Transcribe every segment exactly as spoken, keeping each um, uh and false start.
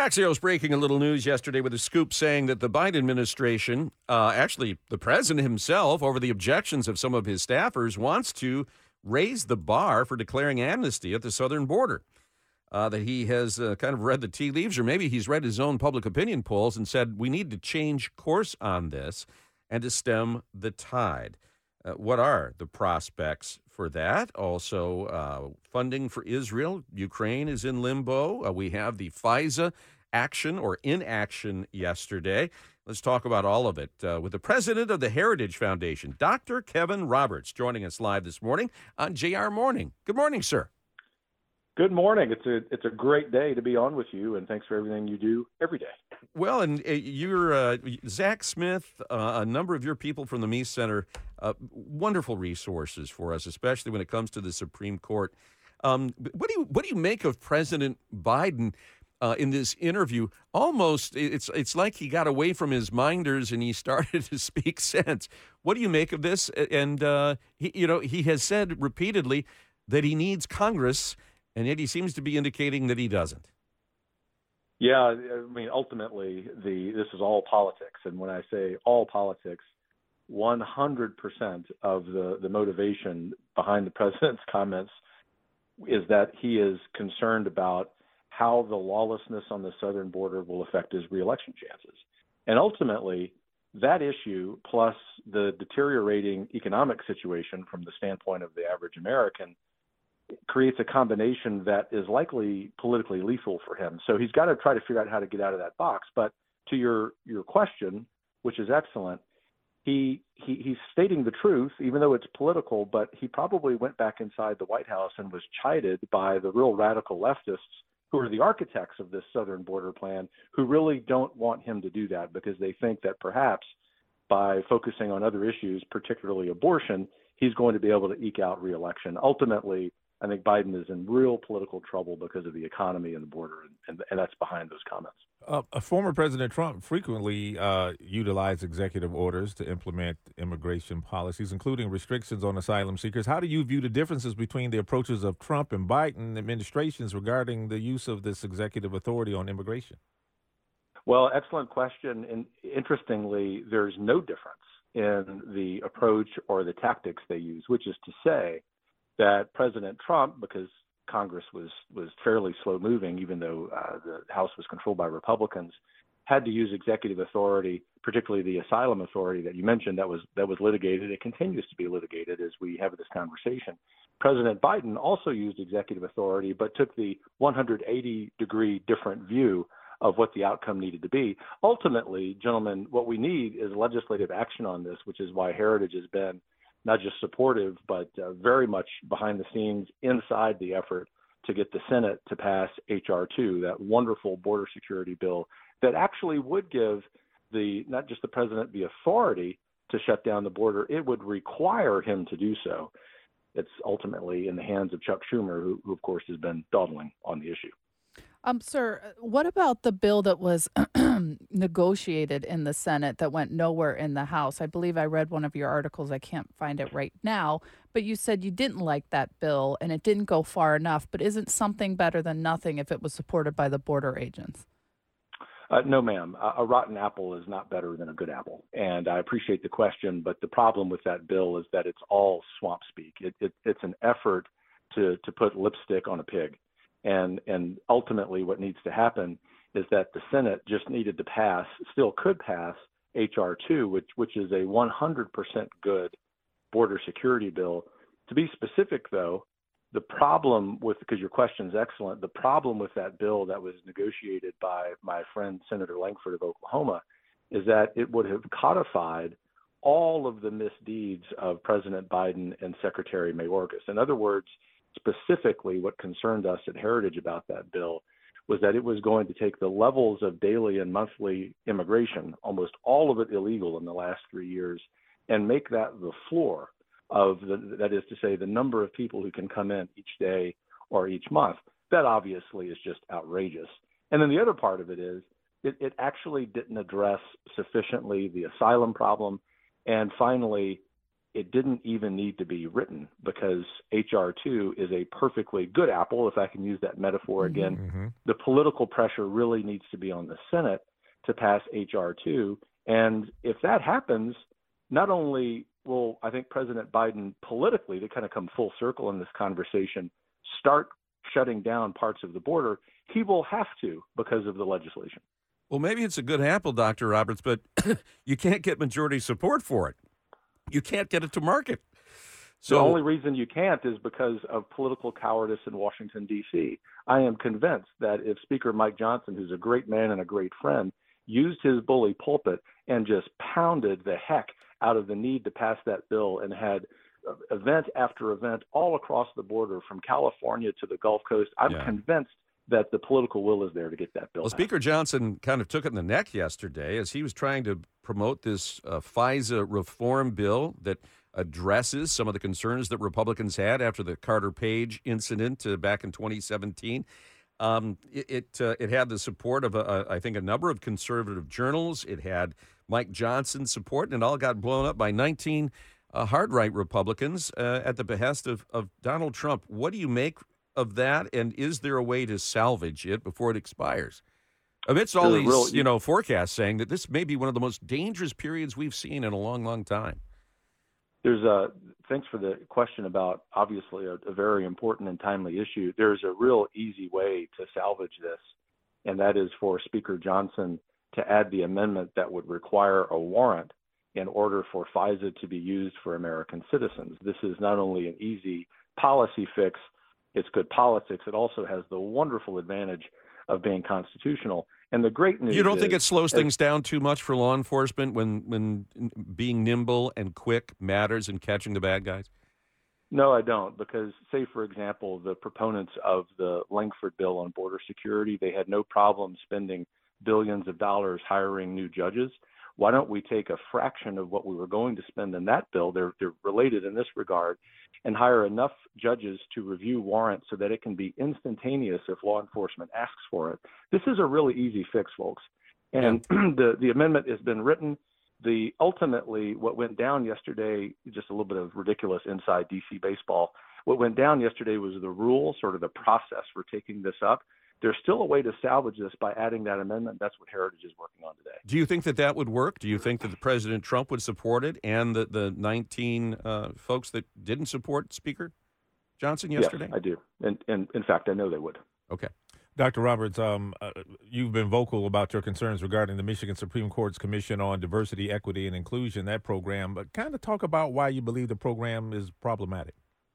Axios breaking a little news yesterday with a scoop saying that the Biden administration, uh, actually the president himself, over the objections of some of his staffers, wants to raise the bar for declaring amnesty at the southern border. Uh, that he has uh, kind of read the tea leaves, or maybe he's read his own public opinion polls and said, we need to change course on this and to stem the tide. Uh, what are the prospects for that? Also, uh, funding for Israel. Ukraine is in limbo. Uh, we have the FISA action or inaction yesterday. Let's talk about all of it uh, with the president of the Heritage Foundation, Doctor Kevin Roberts, joining us live this morning on J R Morning. Good morning, sir. Good morning. It's a it's a great day to be on with you, and thanks for everything you do every day. Well, and uh, you're uh, Zach Smith, uh, a number of your people from the Meese Center, uh, wonderful resources for us, especially when it comes to the Supreme Court. Um, what do you what do you make of President Biden uh, in this interview? Almost, it's it's like he got away from his minders and he started to speak sense. What do you make of this? And uh, he, you know, he has said repeatedly that he needs Congress. And yet he seems to be indicating that he doesn't. Yeah, I mean, ultimately, the this is all politics. And when I say all politics, one hundred percent of the, the motivation behind the president's comments is that he is concerned about how the lawlessness on the southern border will affect his reelection chances. And ultimately, that issue, plus the deteriorating economic situation from the standpoint of the average American, creates a combination that is likely politically lethal for him. So he's got to try to figure out how to get out of that box. But to your your question, which is excellent, he, he he's stating the truth, even though it's political, but he probably went back inside the White House and was chided by the real radical leftists who are the architects of this southern border plan, who really don't want him to do that because they think that perhaps by focusing on other issues, particularly abortion, he's going to be able to eke out reelection. Ultimately, I think Biden is in real political trouble because of the economy and the border, and, and, and that's behind those comments. Uh, a former President Trump frequently uh, utilized executive orders to implement immigration policies, including restrictions on asylum seekers. How do you view the differences between the approaches of Trump and Biden administrations regarding the use of this executive authority on immigration? Well, excellent question. And interestingly, there's no difference in the approach or the tactics they use, which is to say that President Trump, because Congress was, was fairly slow moving, even though uh, the House was controlled by Republicans, had to use executive authority, particularly the asylum authority that you mentioned that was that was litigated. It continues to be litigated as we have this conversation. President Biden also used executive authority, but took the one hundred eighty degree different view of what the outcome needed to be. Ultimately, gentlemen, what we need is legislative action on this, which is why Heritage has been not just supportive, but uh, very much behind the scenes inside the effort to get the Senate to pass H R two, that wonderful border security bill that actually would give the not just the president the authority to shut down the border, it would require him to do so. It's ultimately in the hands of Chuck Schumer, who, who of course has been dawdling on the issue. Um, sir, what about the bill that was negotiated in the Senate that went nowhere in the House? I believe I read one of your articles. I can't find it right now, but you said you didn't like that bill and it didn't go far enough. But isn't something better than nothing if it was supported by the border agents? Uh, no, ma'am. A, a rotten apple is not better than a good apple. And I appreciate the question, but the problem with that bill is that it's all swamp speak. It, it, it's an effort to, to put lipstick on a pig. And and ultimately what needs to happen is that the Senate just needed to pass, still could pass, H R two, which which is a one hundred percent good border security bill. To be specific, though, the problem with, because your question is excellent, the problem with that bill that was negotiated by my friend Senator Langford of Oklahoma is that it would have codified all of the misdeeds of President Biden and Secretary Mayorkas. In other words, specifically what concerned us at Heritage about that bill was that it was going to take the levels of daily and monthly immigration, almost all of it illegal in the last three years, and make that the floor of the, that is to say, the number of people who can come in each day or each month. That obviously is just outrageous. And then the other part of it is it, it actually didn't address sufficiently the asylum problem. And finally, it didn't even need to be written because H R two is a perfectly good apple, if I can use that metaphor again. Mm-hmm. The political pressure really needs to be on the Senate to pass H R two. And if that happens, not only will, I think, President Biden politically, to kind of come full circle in this conversation, start shutting down parts of the border, he will have to because of the legislation. Well, maybe it's a good apple, Doctor Roberts, but you can't get majority support for it. You can't get it to market. So the only reason you can't is because of political cowardice in Washington, D C. I am convinced that if Speaker Mike Johnson, who's a great man and a great friend, used his bully pulpit and just pounded the heck out of the need to pass that bill and had event after event all across the border from California to the Gulf Coast, I'm Yeah. convinced that the political will is there to get that bill Well, passed. Speaker Johnson kind of took it in the neck yesterday as he was trying to promote this uh, FISA reform bill that addresses some of the concerns that Republicans had after the Carter Page incident uh, back in twenty seventeen. Um, it it, uh, it had the support of, a, a, I think, a number of conservative journals. It had Mike Johnson's support, and it all got blown up by nineteen uh, hard-right Republicans uh, at the behest of, of Donald Trump. What do you make of that, and is there a way to salvage it before it expires? Amidst all There's these, real- you know, forecasts saying that this may be one of the most dangerous periods we've seen in a long, long time. There's a thanks for the question about obviously a, a very important and timely issue. There's a real easy way to salvage this, and that is for Speaker Johnson to add the amendment that would require a warrant in order for FISA to be used for American citizens. This is not only an easy policy fix, it's good politics. It also has the wonderful advantage of being constitutional. And the great news You don't is, think it slows as- things down too much for law enforcement when when being nimble and quick matters in catching the bad guys? No, I don't, because say, for example, the proponents of the Langford bill on border security, they had no problem spending billions of dollars hiring new judges. Why don't we take a fraction of what we were going to spend in that bill, they're, they're related in this regard, and hire enough judges to review warrants so that it can be instantaneous if law enforcement asks for it. This is a really easy fix, folks. And the, the amendment has been written. The ultimately, what went down yesterday, just a little bit of ridiculous inside D C baseball, what went down yesterday was the rule, sort of the process for taking this up. There's still a way to salvage this by adding that amendment. That's what Heritage is working on today. Do you think that that would work? Do you think that President Trump would support it and the, the nineteen uh, folks that didn't support Speaker Johnson yesterday? Yes, I do. And, and in fact, I know they would. Okay. Doctor Roberts, um, uh, you've been vocal about your concerns regarding the Michigan Supreme Court's Commission on Diversity, Equity, and Inclusion, that program. But kind of talk about why you believe the program is problematic.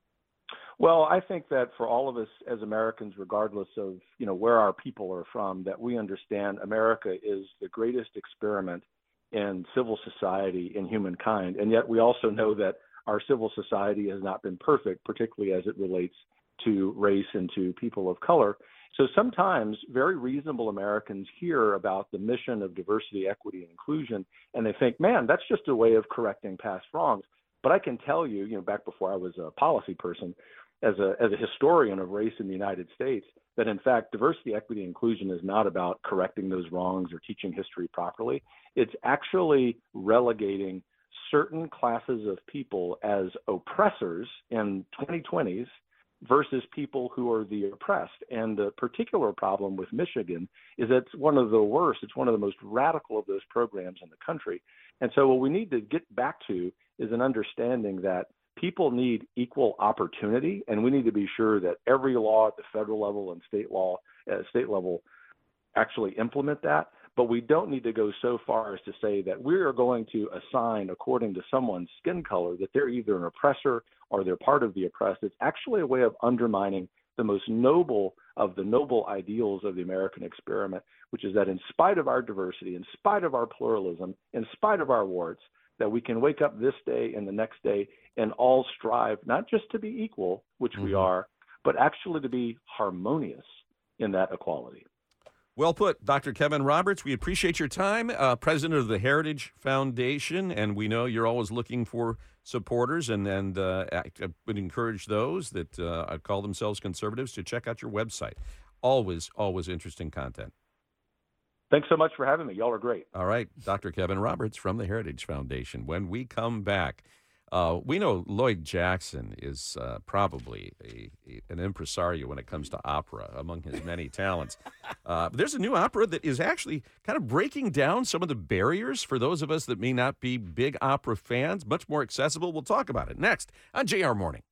Well, I think that for all of us as Americans, regardless of, you know, where our people are from, that we understand America is the greatest experiment in civil society in humankind. And yet we also know that our civil society has not been perfect, particularly as it relates to race and to people of color. So sometimes very reasonable Americans hear about the mission of diversity, equity, and inclusion, and they think, man, that's just a way of correcting past wrongs. But I can tell you, you know, back before I was a policy person, as a as a historian of race in the United States, that in fact diversity, equity, and inclusion is not about correcting those wrongs or teaching history properly. It's actually relegating certain classes of people as oppressors in twenty twenties versus people who are the oppressed. And the particular problem with Michigan is that it's one of the worst, it's one of the most radical of those programs in the country. And so what we need to get back to is an understanding that people need equal opportunity, and we need to be sure that every law at the federal level and state law at state level actually implement that. But we don't need to go so far as to say that we are going to assign, according to someone's skin color, that they're either an oppressor or they're part of the oppressed. It's actually a way of undermining the most noble of the noble ideals of the American experiment, which is that in spite of our diversity, in spite of our pluralism, in spite of our warts, that we can wake up this day and the next day and all strive not just to be equal, which mm-hmm. we are, but actually to be harmonious in that equality. Well put, Doctor Kevin Roberts. We appreciate your time, uh, president of the Heritage Foundation, and we know you're always looking for supporters, and, and uh, I would encourage those that uh, call themselves conservatives to check out your website. Always, always interesting content. Thanks so much for having me. Y'all are great. All right, Doctor Kevin Roberts from the Heritage Foundation. When we come back, Uh, we know Lloyd Jackson is uh, probably a, a, an impresario when it comes to opera, among his many talents. Uh, but there's a new opera that is actually kind of breaking down some of the barriers for those of us that may not be big opera fans, much more accessible. We'll talk about it next on J R Morning.